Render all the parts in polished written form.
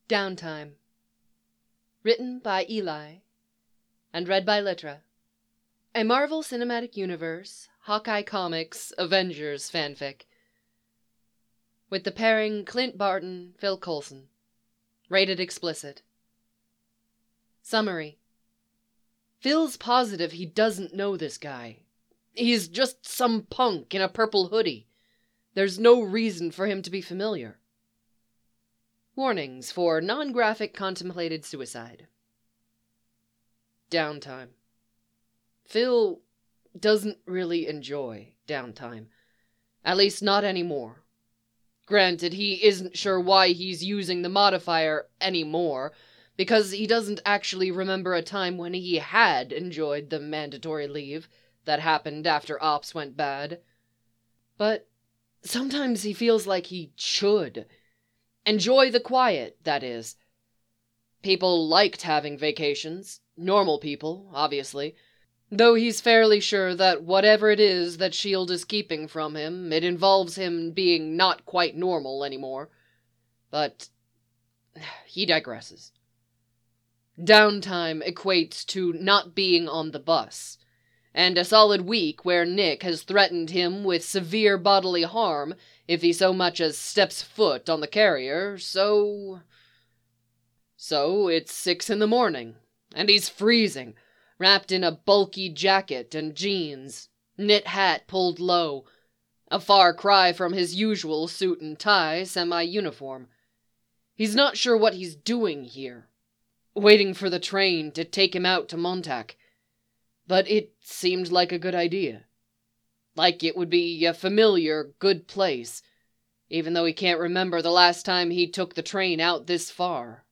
Downtime. Written by Eli and read by Litra. A Marvel Cinematic Universe, Hawkeye Comics, Avengers fanfic. With the pairing Clint Barton, Phil Coulson. Rated explicit. Summary. Phil's positive he doesn't know this guy. He's just some punk in a purple hoodie. There's no reason for him to be familiar. Warnings for non-graphic contemplated suicide. Downtime. Phil doesn't really enjoy downtime. At least not anymore. Granted, he isn't sure why he's using the modifier anymore, because he doesn't actually remember a time when he had enjoyed the mandatory leave that happened after ops went bad. But sometimes he feels like he should. Enjoy the quiet, that is. People liked having vacations. Normal people, obviously. Though he's fairly sure that whatever it is that S.H.I.E.L.D. is keeping from him, it involves him being not quite normal anymore. But he digresses. Downtime equates to not being on the bus, and a solid week where Nick has threatened him with severe bodily harm if he so much as steps foot on the carrier, So it's 6 a.m, and he's freezing, wrapped in a bulky jacket and jeans, knit hat pulled low, a far cry from his usual suit and tie semi-uniform. He's not sure what he's doing here, waiting for the train to take him out to Montauk. But it seemed like a good idea. Like it would be a familiar, good place, even though he can't remember the last time he took the train out this far.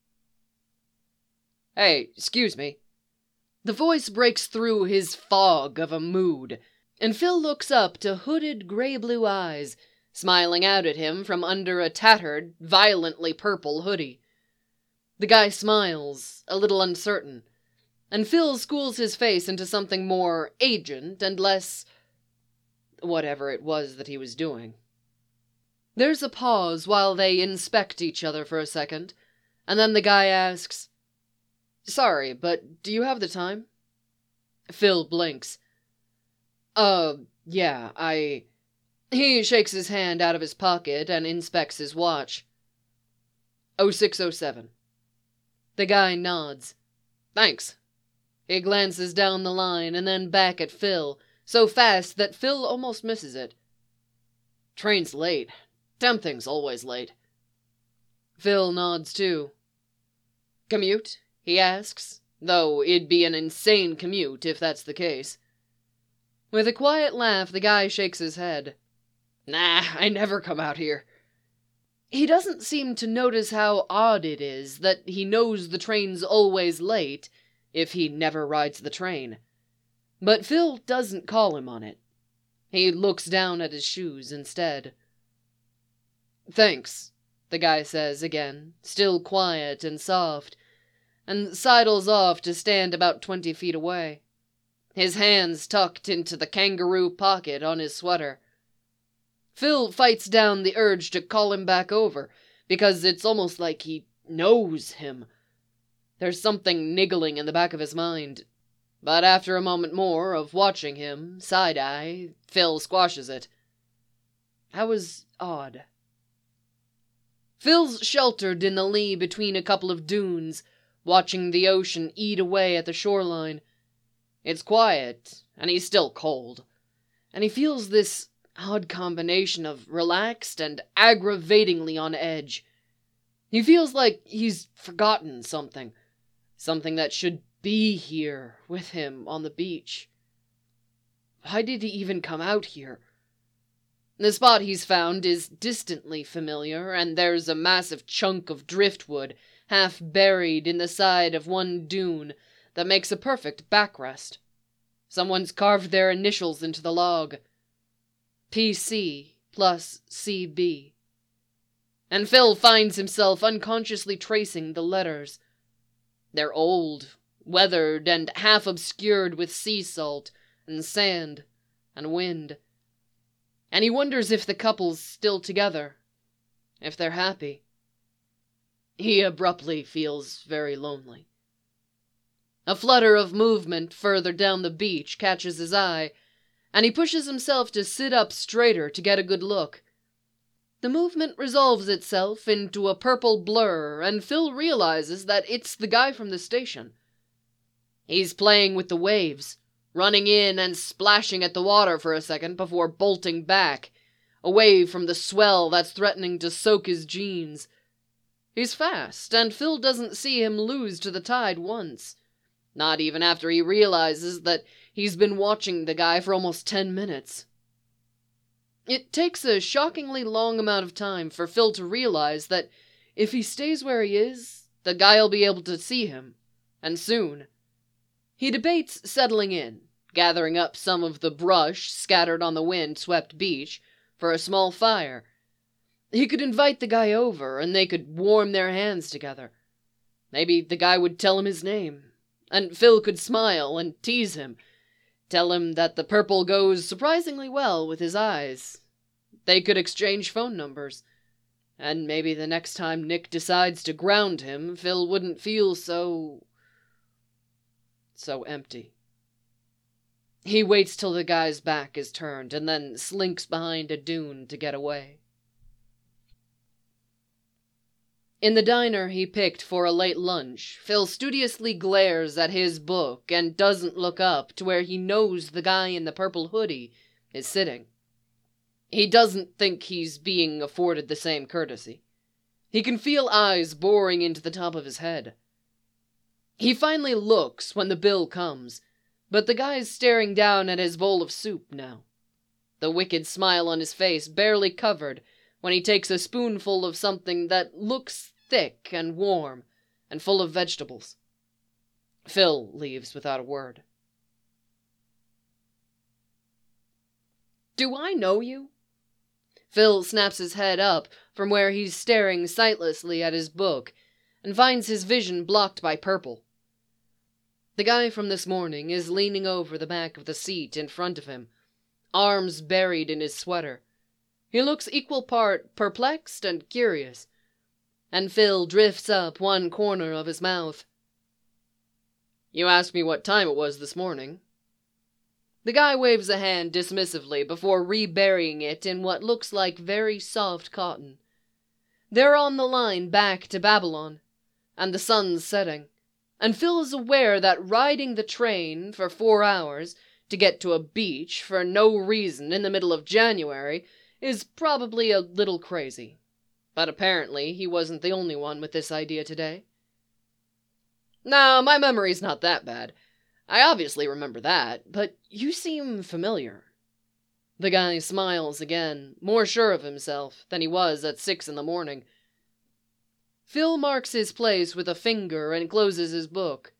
Hey, excuse me. The voice breaks through his fog of a mood, and Phil looks up to hooded gray-blue eyes, smiling out at him from under a tattered, violently purple hoodie. The guy smiles, a little uncertain, and Phil schools his face into something more agent and less whatever it was that he was doing. There's a pause while they inspect each other for a second, and then the guy asks, "Sorry, but do you have the time?" Phil blinks. Yeah, He shakes his hand out of his pocket and inspects his watch. 0607. The guy nods. Thanks. He glances down the line and then back at Phil, so fast that Phil almost misses it. Train's late. Damn thing's always late. Phil nods too. Commute? He asks, though it'd be an insane commute if that's the case. With a quiet laugh, the guy shakes his head. Nah, I never come out here. He doesn't seem to notice how odd it is that he knows the train's always late if he never rides the train. But Phil doesn't call him on it. He looks down at his shoes instead. Thanks, the guy says again, still quiet and soft, and sidles off to stand about 20 feet away, his hands tucked into the kangaroo pocket on his sweater. Phil fights down the urge to call him back over, because it's almost like he knows him. There's something niggling in the back of his mind, but after a moment more of watching him, side-eye, Phil squashes it. That was odd. Phil's sheltered in the lee between a couple of dunes, watching the ocean eat away at the shoreline. It's quiet, and he's still cold, and he feels this odd combination of relaxed and aggravatingly on edge. He feels like he's forgotten something that should be here with him on the beach. Why did he even come out here? The spot he's found is distantly familiar, and there's a massive chunk of driftwood half buried in the side of one dune that makes a perfect backrest. Someone's carved their initials into the log. PC plus CB. And Phil finds himself unconsciously tracing the letters. They're old, weathered, and half obscured with sea salt and sand and wind. And he wonders if the couple's still together, if they're happy. He abruptly feels very lonely. A flutter of movement further down the beach catches his eye, and he pushes himself to sit up straighter to get a good look. The movement resolves itself into a purple blur, and Phil realizes that it's the guy from the station. He's playing with the waves, running in and splashing at the water for a second before bolting back, away from the swell that's threatening to soak his jeans. He's fast, and Phil doesn't see him lose to the tide once. Not even after he realizes that he's been watching the guy for almost 10 minutes. It takes a shockingly long amount of time for Phil to realize that if he stays where he is, the guy'll be able to see him, and soon. He debates settling in, gathering up some of the brush scattered on the wind-swept beach for a small fire. He could invite the guy over, and they could warm their hands together. Maybe the guy would tell him his name, and Phil could smile and tease him, tell him that the purple goes surprisingly well with his eyes. They could exchange phone numbers, and maybe the next time Nick decides to ground him, Phil wouldn't feel so empty. He waits till the guy's back is turned, and then slinks behind a dune to get away. In the diner he picked for a late lunch, Phil studiously glares at his book and doesn't look up to where he knows the guy in the purple hoodie is sitting. He doesn't think he's being afforded the same courtesy. He can feel eyes boring into the top of his head. He finally looks when the bill comes, but the guy's staring down at his bowl of soup now. The wicked smile on his face barely covered when he takes a spoonful of something that looks thick and warm and full of vegetables. Phil leaves without a word. "Do I know you?" Phil snaps his head up from where he's staring sightlessly at his book and finds his vision blocked by purple. The guy from this morning is leaning over the back of the seat in front of him, arms buried in his sweater. He looks equal part perplexed and curious, and Phil drifts up one corner of his mouth. "You asked me what time it was this morning." The guy waves a hand dismissively before reburying it in what looks like very soft cotton. They're on the line back to Babylon, and the sun's setting, and Phil is aware that riding the train for 4 hours to get to a beach for no reason in the middle of January is probably a little crazy. But apparently he wasn't the only one with this idea today. "No, my memory's not that bad. I obviously remember that, but you seem familiar." The guy smiles again, more sure of himself than he was at 6 in the morning. Phil marks his place with a finger and closes his book.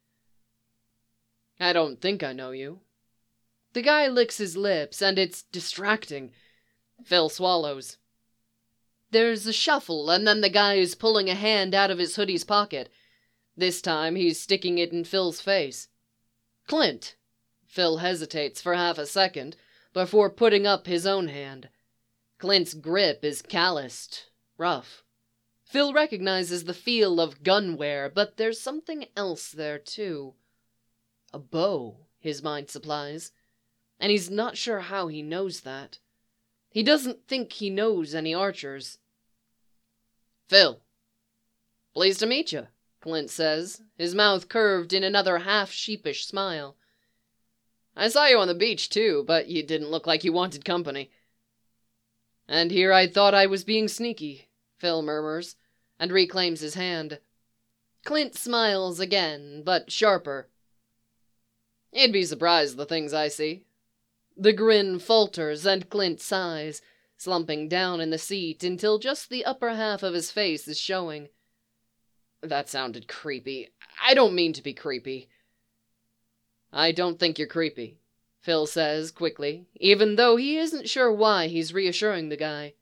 "I don't think I know you." The guy licks his lips, and it's distracting. Phil swallows. There's a shuffle, and then the guy is pulling a hand out of his hoodie's pocket. This time he's sticking it in Phil's face. "Clint." Phil hesitates for half a second before putting up his own hand. Clint's grip is calloused, rough. Phil recognizes the feel of gunware, but there's something else there, too. A bow, his mind supplies, and he's not sure how he knows that. He doesn't think he knows any archers. "Phil." "Pleased to meet you," Clint says, his mouth curved in another half-sheepish smile. "I saw you on the beach, too, but you didn't look like you wanted company." "And here I thought I was being sneaky," Phil murmurs, and reclaims his hand. Clint smiles again, but sharper. "You'd be surprised at the things I see." The grin falters, and Clint sighs, slumping down in the seat until just the upper half of his face is showing. "That sounded creepy. I don't mean to be creepy." "I don't think you're creepy," Phil says quickly, even though he isn't sure why he's reassuring the guy.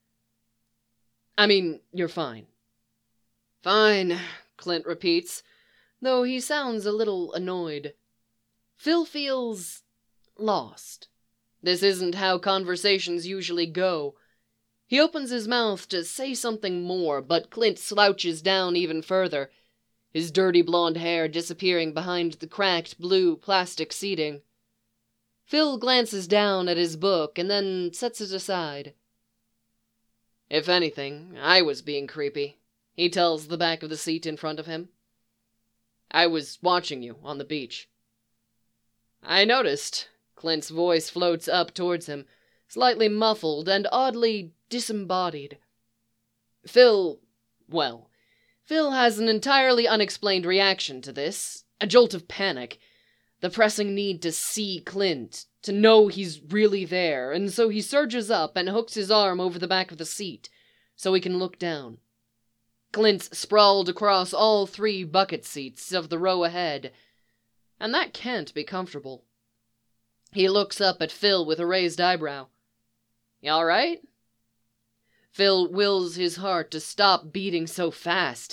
"I mean, you're fine." "Fine," Clint repeats, though he sounds a little annoyed. Phil feels lost. This isn't how conversations usually go. He opens his mouth to say something more, but Clint slouches down even further, his dirty blonde hair disappearing behind the cracked blue plastic seating. Phil glances down at his book and then sets it aside. "If anything, I was being creepy," he tells the back of the seat in front of him. "I was watching you on the beach." "I noticed." Clint's voice floats up towards him, slightly muffled and oddly disembodied. Phil has an entirely unexplained reaction to this, a jolt of panic, the pressing need to see Clint, to know he's really there, and so he surges up and hooks his arm over the back of the seat, so he can look down. Clint's sprawled across all 3 bucket seats of the row ahead, and that can't be comfortable. He looks up at Phil with a raised eyebrow. "You all right?" Phil wills his heart to stop beating so fast.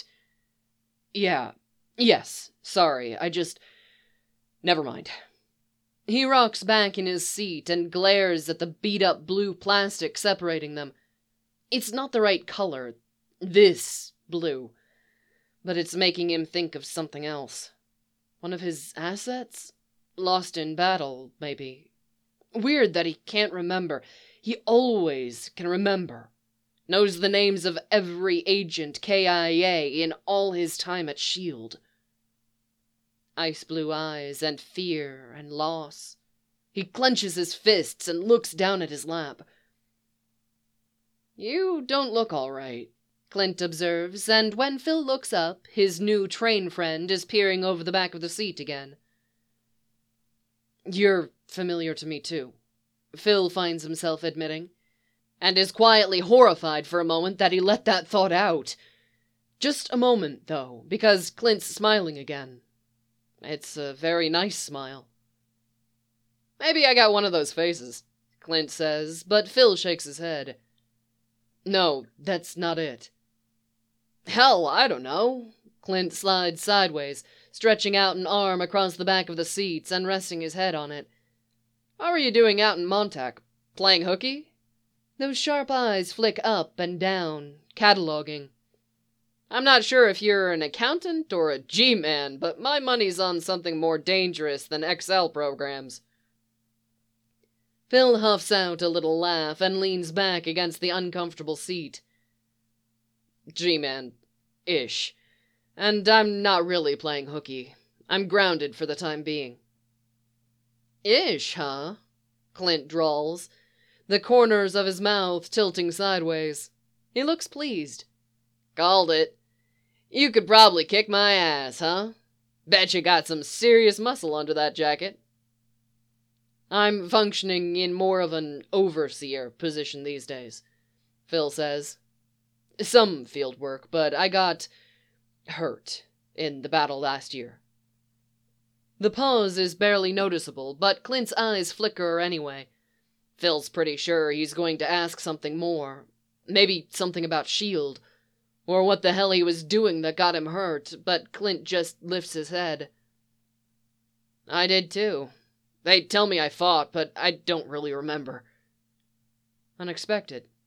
Yes, sorry, never mind." He rocks back in his seat and glares at the beat-up blue plastic separating them. It's not the right color, this blue, but it's making him think of something else. One of his assets? Lost in battle, maybe. Weird that he can't remember. He always can remember. Knows the names of every agent KIA in all his time at S.H.I.E.L.D. Ice blue eyes and fear and loss. He clenches his fists and looks down at his lap. "You don't look all right," Clint observes, and when Phil looks up, his new train friend is peering over the back of the seat again. "You're familiar to me too," Phil finds himself admitting, and is quietly horrified for a moment that he let that thought out. Just a moment, though, because Clint's smiling again. It's a very nice smile. "Maybe I got one of those faces," Clint says, but Phil shakes his head. "No, that's not it." "Hell, I don't know." Clint slides sideways, stretching out an arm across the back of the seats and resting his head on it. "How are you doing out in Montauk? Playing hooky?" Those sharp eyes flick up and down, cataloging. "I'm not sure if you're an accountant or a G-man, but my money's on something more dangerous than Excel programs." Phil huffs out a little laugh and leans back against the uncomfortable seat. "G-man-ish. And I'm not really playing hooky. I'm grounded for the time being." "Ish, huh?" Clint drawls, the corners of his mouth tilting sideways. He looks pleased. "Called it. You could probably kick my ass, huh? Bet you got some serious muscle under that jacket." "I'm functioning in more of an overseer position these days," Phil says. "Some field work, but I got hurt in the battle last year." The pause is barely noticeable, but Clint's eyes flicker anyway. Phil's pretty sure he's going to ask something more. Maybe something about S.H.I.E.L.D., or what the hell he was doing that got him hurt, but Clint just lifts his head. "I did too. They tell me I fought, but I don't really remember." Unexpected.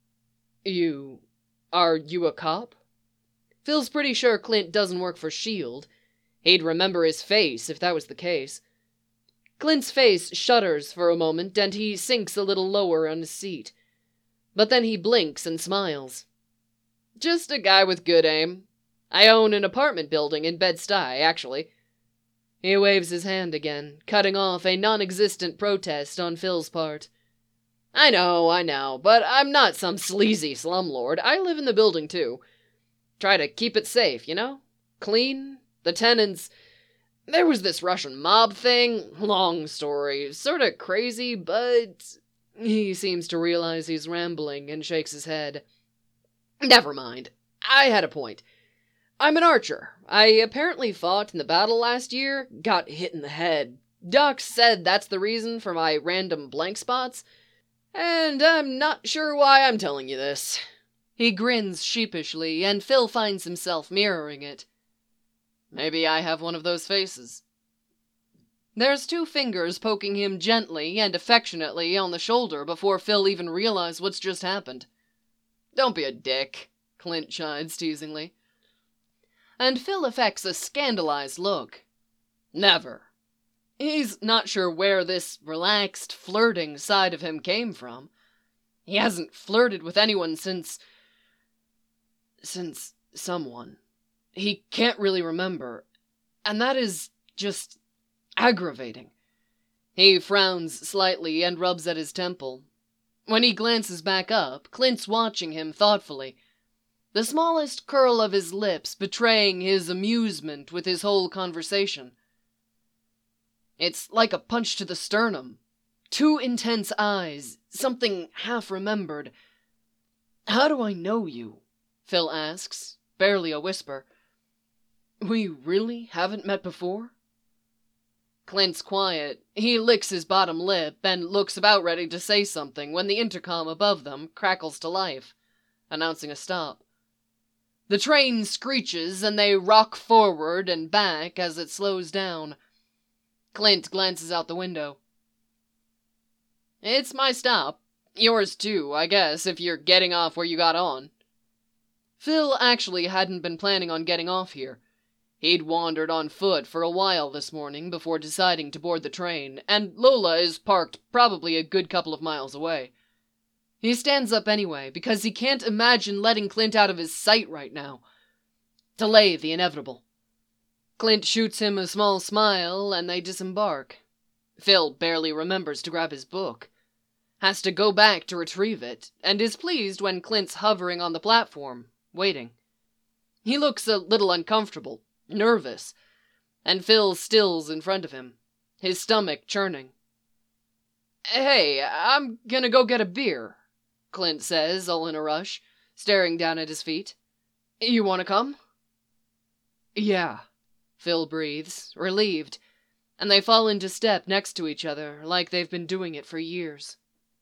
Are you a cop?" Phil's pretty sure Clint doesn't work for S.H.I.E.L.D. He'd remember his face if that was the case. Clint's face shudders for a moment and he sinks a little lower on his seat. But then he blinks and smiles. "Just a guy with good aim. I own an apartment building in Bed-Stuy, actually." He waves his hand again, cutting off a non-existent protest on Phil's part. I know, but I'm not some sleazy slumlord. I live in the building too. Try to keep it safe, you know? Clean. The tenants... There was this Russian mob thing. Long story. Sorta crazy, but..." He seems to realize he's rambling and shakes his head. "Never mind. I had a point. I'm an archer. I apparently fought in the battle last year, got hit in the head. Doc said that's the reason for my random blank spots, and I'm not sure why I'm telling you this." He grins sheepishly, and Phil finds himself mirroring it. "Maybe I have one of those faces." There's 2 fingers poking him gently and affectionately on the shoulder before Phil even realizes what's just happened. Don't be a dick, Clint chides teasingly. And Phil affects a scandalized look. Never. He's not sure where this relaxed, flirting side of him came from. He hasn't flirted with anyone since someone. He can't really remember, and that is just aggravating. He frowns slightly and rubs at his temple. When he glances back up, Clint's watching him thoughtfully, the smallest curl of his lips betraying his amusement with his whole conversation. It's like a punch to the sternum. Two intense eyes, something half-remembered. "How do I know you?" Phil asks, barely a whisper. "We really haven't met before?" Clint's quiet. He licks his bottom lip and looks about ready to say something when the intercom above them crackles to life, announcing a stop. The train screeches and they rock forward and back as it slows down. Clint glances out the window. "It's my stop. Yours too, I guess, if you're getting off where you got on." Phil actually hadn't been planning on getting off here. He'd wandered on foot for a while this morning before deciding to board the train, and Lola is parked probably a good couple of miles away. He stands up anyway, because he can't imagine letting Clint out of his sight right now. Delay the inevitable. Clint shoots him a small smile, and they disembark. Phil barely remembers to grab his book. Has to go back to retrieve it, and is pleased when Clint's hovering on the platform, waiting. He looks a little uncomfortable, nervous, and Phil stills in front of him, his stomach churning. "Hey, I'm gonna go get a beer," Clint says, all in a rush, staring down at his feet. "You wanna come?" "Yeah," Phil breathes, relieved, and they fall into step next to each other like they've been doing it for years.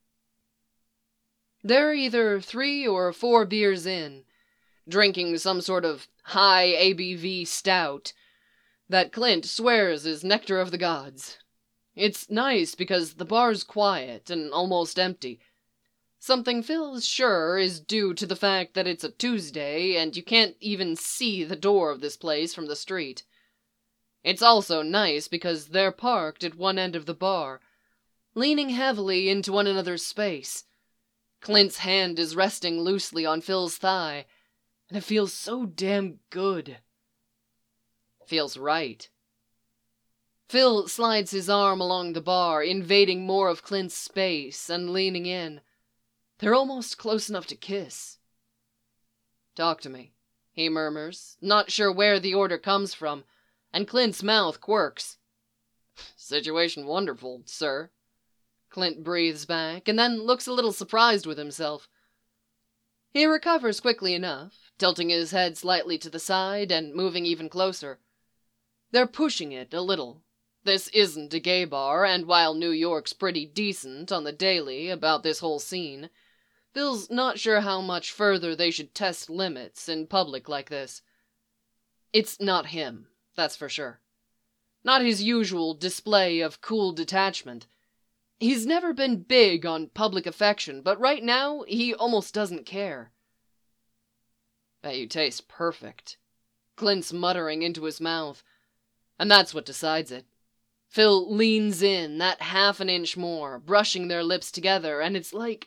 They're either 3 or 4 beers in, drinking some sort of high ABV stout that Clint swears is nectar of the gods. It's nice because the bar's quiet and almost empty, something Phil's sure is due to the fact that it's a Tuesday and you can't even see the door of this place from the street. It's also nice because they're parked at one end of the bar, leaning heavily into one another's space. Clint's hand is resting loosely on Phil's thigh, and it feels so damn good. Feels right. Phil slides his arm along the bar, invading more of Clint's space and leaning in. They're almost close enough to kiss. "Talk to me," he murmurs, not sure where the order comes from, and Clint's mouth quirks. "Situation wonderful, sir," Clint breathes back, and then looks a little surprised with himself. He recovers quickly enough, tilting his head slightly to the side and moving even closer. They're pushing it a little. This isn't a gay bar, and while New York's pretty decent on the daily about this whole scene, Phil's not sure how much further they should test limits in public like this. It's not him, that's for sure. Not his usual display of cool detachment. He's never been big on public affection, but right now he almost doesn't care. "Bet you taste perfect," Clint's muttering into his mouth, and that's what decides it. Phil leans in that half an inch more, brushing their lips together, and it's like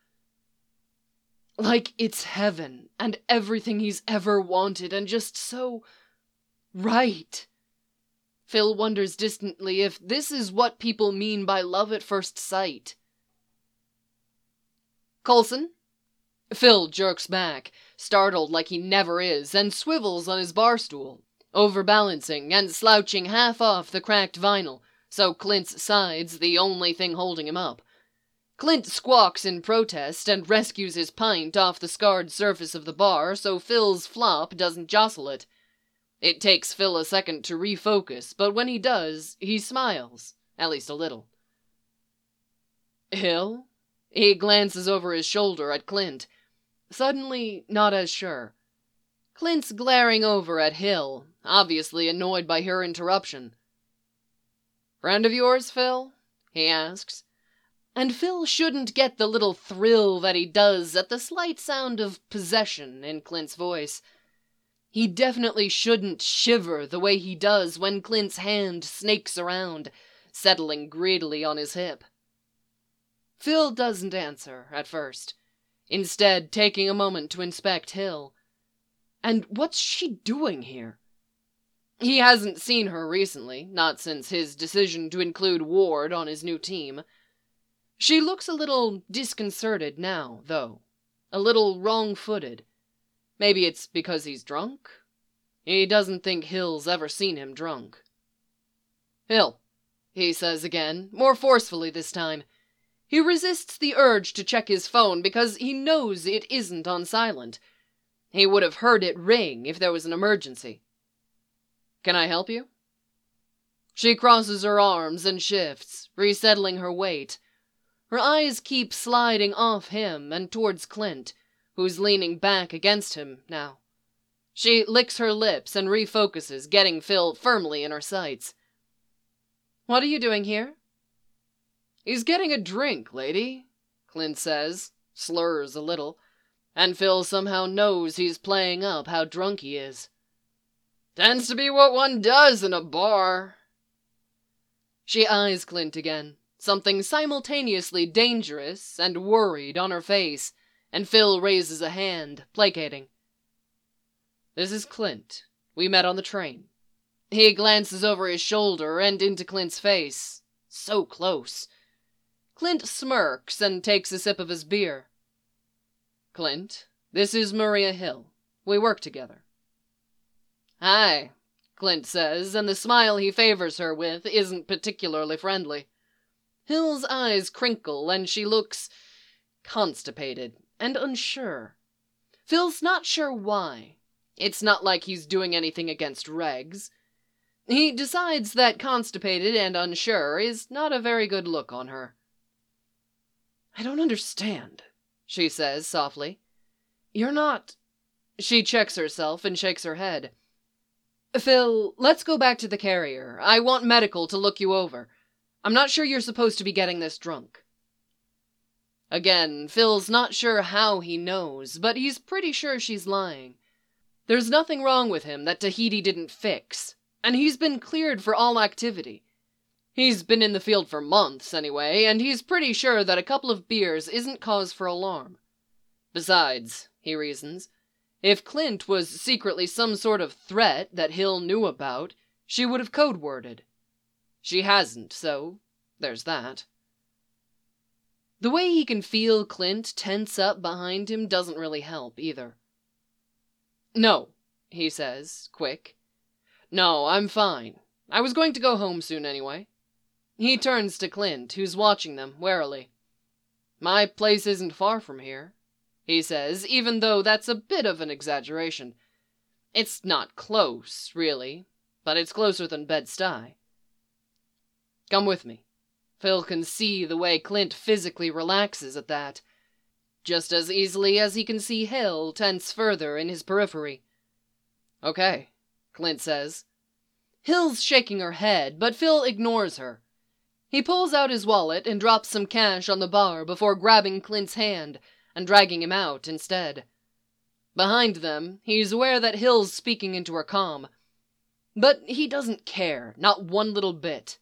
it's heaven and everything he's ever wanted and just so right. Phil wonders distantly if this is what people mean by love at first sight. "Coulson?" Phil jerks back, startled like he never is, and swivels on his bar stool, overbalancing and slouching half off the cracked vinyl, so Clint's side's the only thing holding him up. Clint squawks in protest and rescues his pint off the scarred surface of the bar so Phil's flop doesn't jostle it. It takes Phil a second to refocus, but when he does, he smiles, at least a little. "Hill?" He glances over his shoulder at Clint, suddenly not as sure. Clint's glaring over at Hill, obviously annoyed by her interruption. "Friend of yours, Phil?" he asks. And Phil shouldn't get the little thrill that he does at the slight sound of possession in Clint's voice. He definitely shouldn't shiver the way he does when Clint's hand snakes around, settling greedily on his hip. Phil doesn't answer at first, instead taking a moment to inspect Hill. And what's she doing here? He hasn't seen her recently, not since his decision to include Ward on his new team. She looks a little disconcerted now, though. A little wrong-footed. Maybe it's because he's drunk? He doesn't think Hill's ever seen him drunk. "Hill," he says again, more forcefully this time. He resists the urge to check his phone because he knows it isn't on silent. He would have heard it ring if there was an emergency. "Can I help you?" She crosses her arms and shifts, resettling her weight. Her eyes keep sliding off him and towards Clint, who's leaning back against him now. She licks her lips and refocuses, getting Phil firmly in her sights. "What are you doing here?" "He's getting a drink, lady," Clint says, slurs a little, and Phil somehow knows he's playing up how drunk he is. "Tends to be what one does in a bar." She eyes Clint again, something simultaneously dangerous and worried on her face, and Phil raises a hand, placating. "This is Clint. We met on the train." He glances over his shoulder and into Clint's face. So close. Clint smirks and takes a sip of his beer. "Clint, this is Maria Hill. We work together." "Hi," Clint says, and the smile he favors her with isn't particularly friendly. Hill's eyes crinkle and she looks constipated and unsure. Phil's not sure why. It's not like he's doing anything against regs. He decides that constipated and unsure is not a very good look on her. "I don't understand," she says softly. "You're not—" She checks herself and shakes her head. "Phil, let's go back to the carrier. I want medical to look you over. I'm not sure you're supposed to be getting this drunk." Again, Phil's not sure how he knows, but he's pretty sure she's lying. There's nothing wrong with him that Tahiti didn't fix, and he's been cleared for all activity. He's been in the field for months, anyway, and he's pretty sure that a couple of beers isn't cause for alarm. Besides, he reasons, if Clint was secretly some sort of threat that Hill knew about, she would have code-worded. She hasn't, so there's that. The way he can feel Clint tense up behind him doesn't really help, either. "No," he says, quick. "No, I'm fine. I was going to go home soon anyway." He turns to Clint, who's watching them warily. "My place isn't far from here," he says, even though that's a bit of an exaggeration. It's not close, really, but it's closer than Bed-Stuy. "Come with me." Phil can see the way Clint physically relaxes at that, just as easily as he can see Hill tense further in his periphery. "Okay," Clint says. Hill's shaking her head, but Phil ignores her. He pulls out his wallet and drops some cash on the bar before grabbing Clint's hand and dragging him out instead. Behind them, he's aware that Hill's speaking into her comm. But he doesn't care, not one little bit.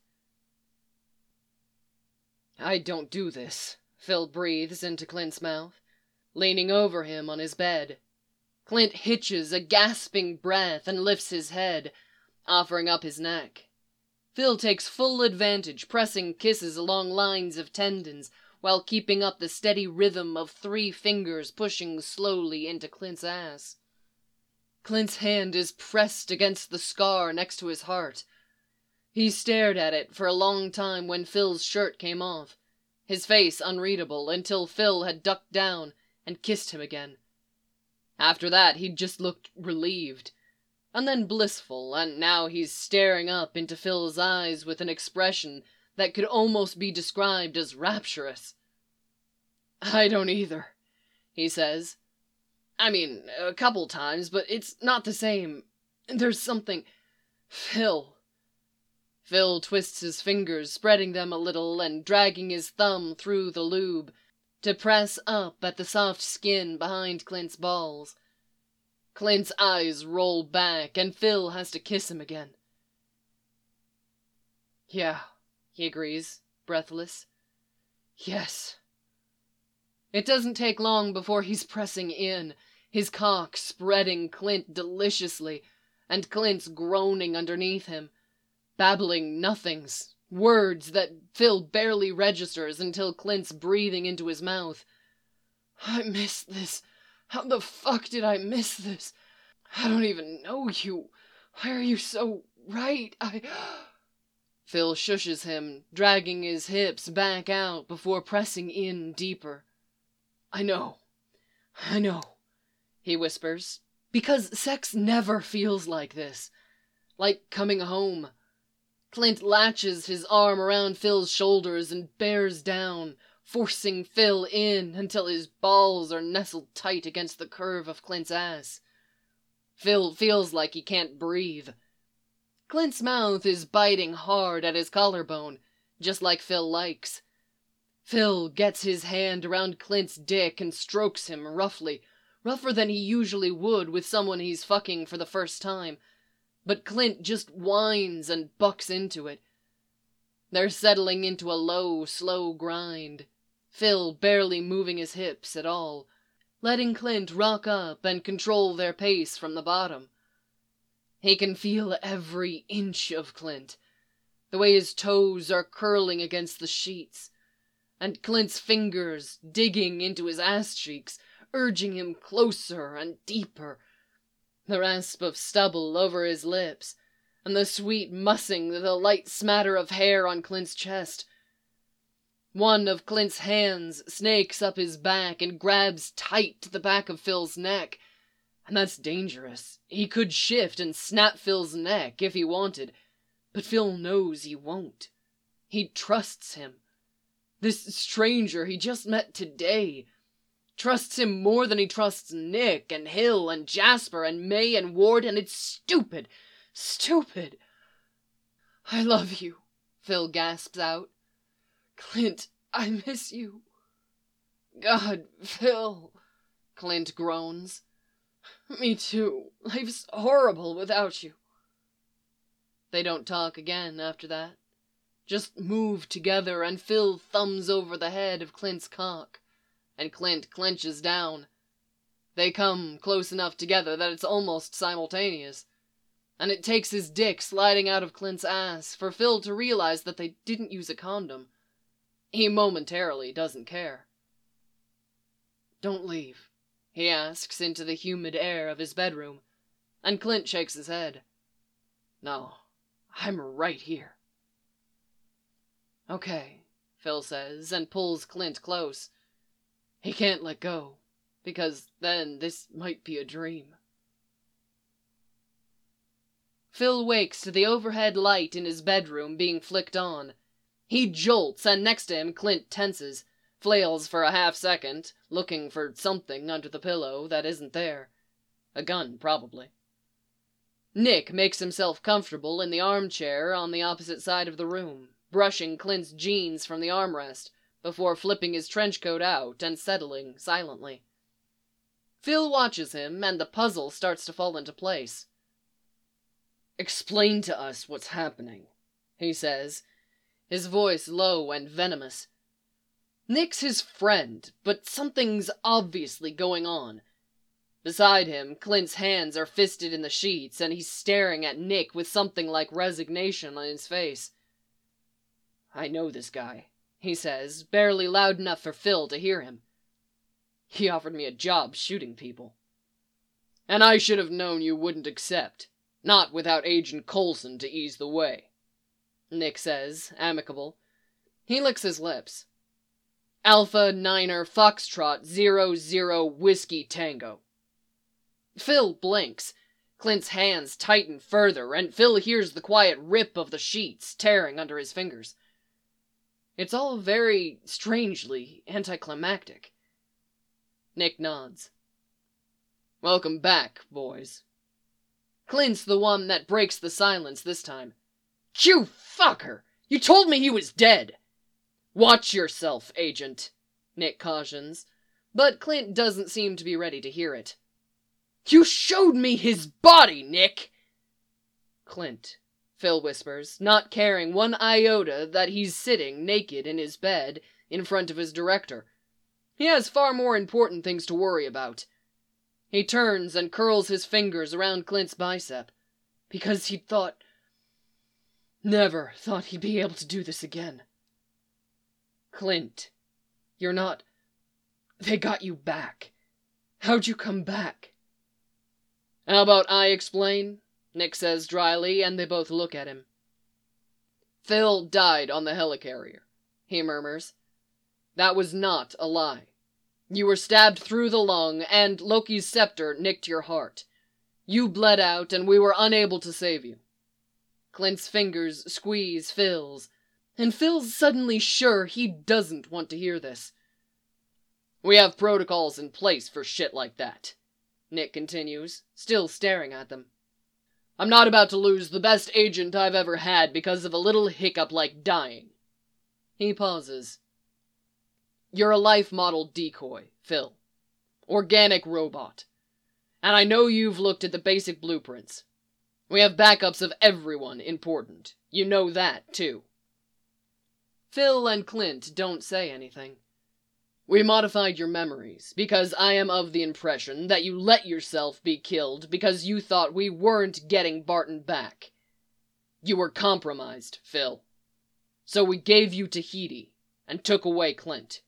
"I don't do this," Phil breathes into Clint's mouth, leaning over him on his bed. Clint hitches a gasping breath and lifts his head, offering up his neck. Phil takes full advantage, pressing kisses along lines of tendons while keeping up the steady rhythm of 3 fingers pushing slowly into Clint's ass. Clint's hand is pressed against the scar next to his heart. He stared at it for a long time when Phil's shirt came off, his face unreadable until Phil had ducked down and kissed him again. After that, he'd just looked relieved, and then blissful, and now he's staring up into Phil's eyes with an expression that could almost be described as rapturous. "I don't either," he says. "I mean, a couple times, but it's not the same. There's something... Phil..." Phil twists his fingers, spreading them a little and dragging his thumb through the lube to press up at the soft skin behind Clint's balls. Clint's eyes roll back, and Phil has to kiss him again. Yeah, he agrees, breathless. Yes. It doesn't take long before he's pressing in, his cock spreading Clint deliciously, and Clint's groaning underneath him, babbling nothings, words that Phil barely registers until Clint's breathing into his mouth. I missed this. How the fuck did I miss this? I don't even know you. Why are you so right? Phil shushes him, dragging his hips back out before pressing in deeper. I know, he whispers, because sex never feels like this. Like coming home. Clint latches his arm around Phil's shoulders and bears down, forcing Phil in until his balls are nestled tight against the curve of Clint's ass. Phil feels like he can't breathe. Clint's mouth is biting hard at his collarbone, just like Phil likes. Phil gets his hand around Clint's dick and strokes him roughly, rougher than he usually would with someone he's fucking for the first time. But Clint just whines and bucks into it. They're settling into a low, slow grind, Phil barely moving his hips at all, letting Clint rock up and control their pace from the bottom. He can feel every inch of Clint, the way his toes are curling against the sheets, and Clint's fingers digging into his ass cheeks, urging him closer and deeper. The rasp of stubble over his lips, and the sweet mussing of the light smatter of hair on Clint's chest. One of Clint's hands snakes up his back and grabs tight to the back of Phil's neck. And that's dangerous. He could shift and snap Phil's neck if he wanted, but Phil knows he won't. He trusts him. This stranger he just met today trusts him more than he trusts Nick and Hill and Jasper and May and Ward, and it's stupid. Stupid. I love you, Phil gasps out. Clint, I miss you. God, Phil, Clint groans. Me too. Life's horrible without you. They don't talk again after that. Just move together, and Phil thumbs over the head of Clint's cock, and Clint clenches down. They come close enough together that it's almost simultaneous, and it takes his dick sliding out of Clint's ass for Phil to realize that they didn't use a condom. He momentarily doesn't care. Don't leave, he asks into the humid air of his bedroom, and Clint shakes his head. No, I'm right here. Okay, Phil says, and pulls Clint close. He can't let go, because then this might be a dream. Phil wakes to the overhead light in his bedroom being flicked on. He jolts, and next to him Clint tenses, flails for a half-second, looking for something under the pillow that isn't there. A gun, probably. Nick makes himself comfortable in the armchair on the opposite side of the room, brushing Clint's jeans from the armrest before flipping his trench coat out and settling silently. Phil watches him, and the puzzle starts to fall into place. Explain to us what's happening, he says, his voice low and venomous. Nick's his friend, but something's obviously going on. Beside him, Clint's hands are fisted in the sheets, and he's staring at Nick with something like resignation on his face. I know this guy, he says, barely loud enough for Phil to hear him. He offered me a job shooting people. And I should have known you wouldn't accept, not without Agent Coulson to ease the way, Nick says, amicable. He licks his lips. Alpha Niner Foxtrot 00 Whiskey Tango. Phil blinks. Clint's hands tighten further, and Phil hears the quiet rip of the sheets tearing under his fingers. It's all very strangely anticlimactic. Nick nods. Welcome back, boys. Clint's the one that breaks the silence this time. You fucker! You told me he was dead! Watch yourself, Agent, Nick cautions, but Clint doesn't seem to be ready to hear it. You showed me his body, Nick! Clint, Phil whispers, not caring one iota that he's sitting naked in his bed in front of his director. He has far more important things to worry about. He turns and curls his fingers around Clint's bicep, because he'd never thought he'd be able to do this again. Clint, you're not... They got you back. How'd you come back? How about I explain? Nick says dryly, and they both look at him. Phil died on the helicarrier, he murmurs. That was not a lie. You were stabbed through the lung, and Loki's scepter nicked your heart. You bled out, and we were unable to save you. Clint's fingers squeeze Phil's, and Phil's suddenly sure he doesn't want to hear this. We have protocols in place for shit like that, Nick continues, still staring at them. I'm not about to lose the best agent I've ever had because of a little hiccup like dying. He pauses. You're a life model decoy, Phil. Organic robot. And I know you've looked at the basic blueprints. We have backups of everyone important. You know that, too. Phil and Clint don't say anything. We modified your memories, because I am of the impression that you let yourself be killed because you thought we weren't getting Barton back. You were compromised, Phil. So we gave you Tahiti, and took away Clint.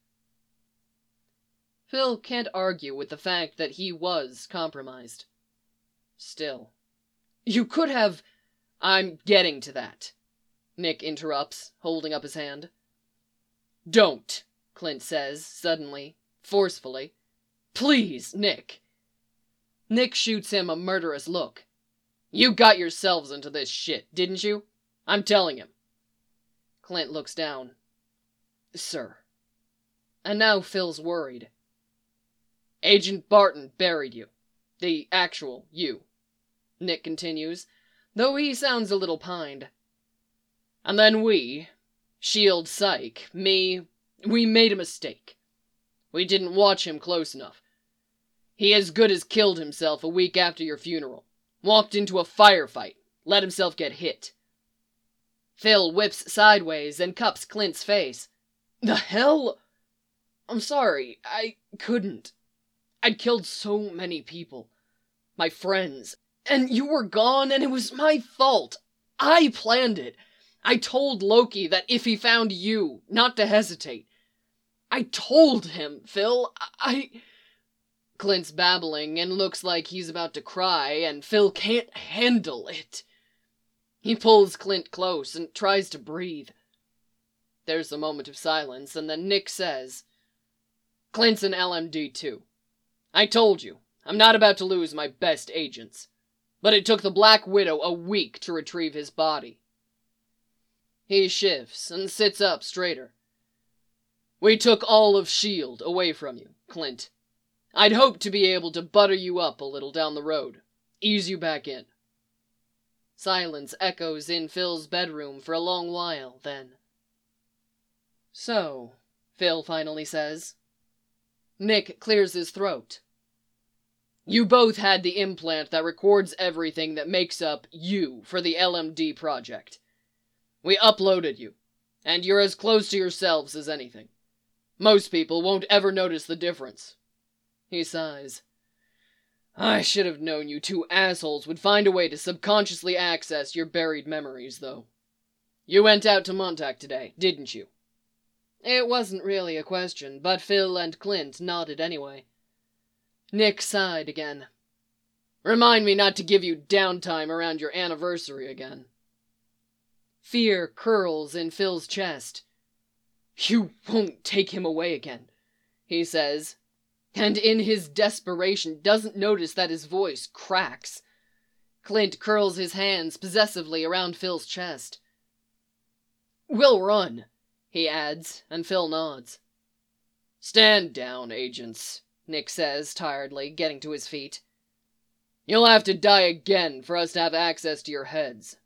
Phil can't argue with the fact that he was compromised. Still. You could have... I'm getting to that, Nick interrupts, holding up his hand. Don't, Clint says, suddenly, forcefully. Please, Nick. Nick shoots him a murderous look. You got yourselves into this shit, didn't you? I'm telling him. Clint looks down. Sir. And now Phil's worried. Agent Barton buried you. The actual you. Nick continues, though he sounds a little pined. And then we, Shield Psych, we made a mistake. We didn't watch him close enough. He as good as killed himself a week after your funeral. Walked into a firefight, let himself get hit. Phil whips sideways and cups Clint's face. The hell? I'm sorry, I couldn't. I'd killed so many people. My friends. And you were gone, and it was my fault. I planned it. I told Loki that if he found you, not to hesitate. I told him, Phil. Clint's babbling and looks like he's about to cry, and Phil can't handle it. He pulls Clint close and tries to breathe. There's a moment of silence, and then Nick says, Clint's an LMD too. I told you, I'm not about to lose my best agents. But it took the Black Widow a week to retrieve his body. He shifts and sits up straighter. We took all of S.H.I.E.L.D. away from you, Clint. I'd hoped to be able to butter you up a little down the road, ease you back in. Silence echoes in Phil's bedroom for a long while, then. So, Phil finally says. Nick clears his throat. You both had the implant that records everything that makes up you for the LMD project. We uploaded you, and you're as close to yourselves as anything. Most people won't ever notice the difference. He sighs. I should have known you two assholes would find a way to subconsciously access your buried memories, though. You went out to Montauk today, didn't you? It wasn't really a question, but Phil and Clint nodded anyway. Nick sighed again. Remind me not to give you downtime around your anniversary again. Fear curls in Phil's chest. You won't take him away again, he says, and in his desperation doesn't notice that his voice cracks. Clint curls his hands possessively around Phil's chest. We'll run, he adds, and Phil nods. Stand down, agents, Nick says tiredly, getting to his feet. You'll have to die again for us to have access to your heads.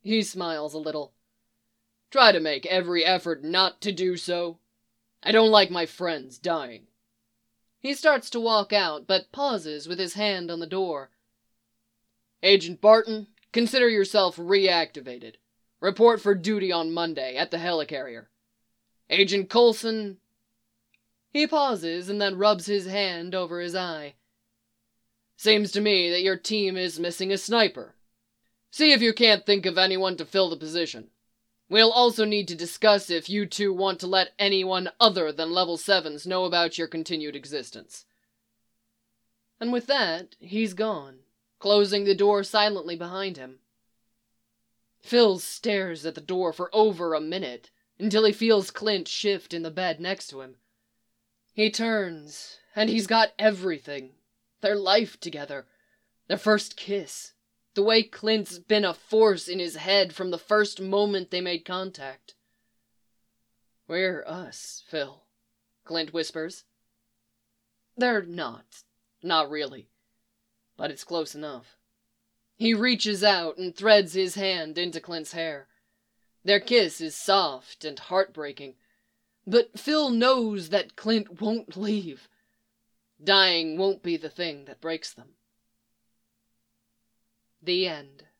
He smiles a little. Try to make every effort not to do so. I don't like my friends dying. He starts to walk out, but pauses with his hand on the door. Agent Barton, consider yourself reactivated. Report for duty on Monday at the helicarrier. Agent Coulson... He pauses and then rubs his hand over his eye. Seems to me that your team is missing a sniper. See if you can't think of anyone to fill the position. We'll also need to discuss if you two want to let anyone other than Level 7s know about your continued existence. And with that, he's gone, closing the door silently behind him. Phil stares at the door for over a minute, until he feels Clint shift in the bed next to him. He turns, and he's got everything. Their life together. Their first kiss. The way Clint's been a force in his head from the first moment they made contact. We're us, Phil, Clint whispers. They're not. Not really. But it's close enough. He reaches out and threads his hand into Clint's hair. Their kiss is soft and heartbreaking. But Phil knows that Clint won't leave. Dying won't be the thing that breaks them. The end.